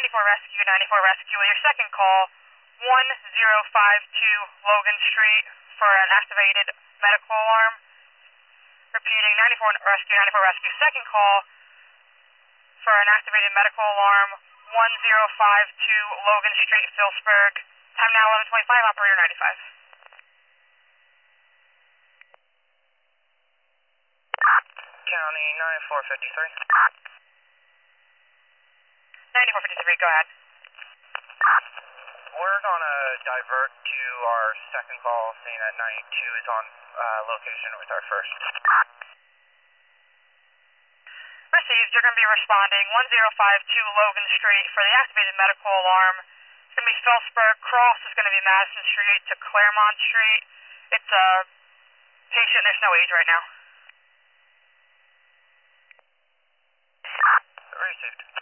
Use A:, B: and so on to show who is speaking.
A: 94 Rescue, 94 Rescue with your second call, 1052 Logan Street for an activated medical alarm. Repeating, 94 Rescue, 94 Rescue, second call for an activated medical alarm, 1052 Logan Street, Phillipsburg. Time now 11:25, operator 95.
B: County 9453.
A: 9453, go ahead.
B: We're going to divert to our second call, seeing that 92 is on location with our first.
A: Received, you're going to be responding 1052 Logan Street for the activated medical alarm. It's going to be Phillipsburg. Cross is going to be Madison Street to Claremont Street. It's a patient, there's no age right now.
B: Received.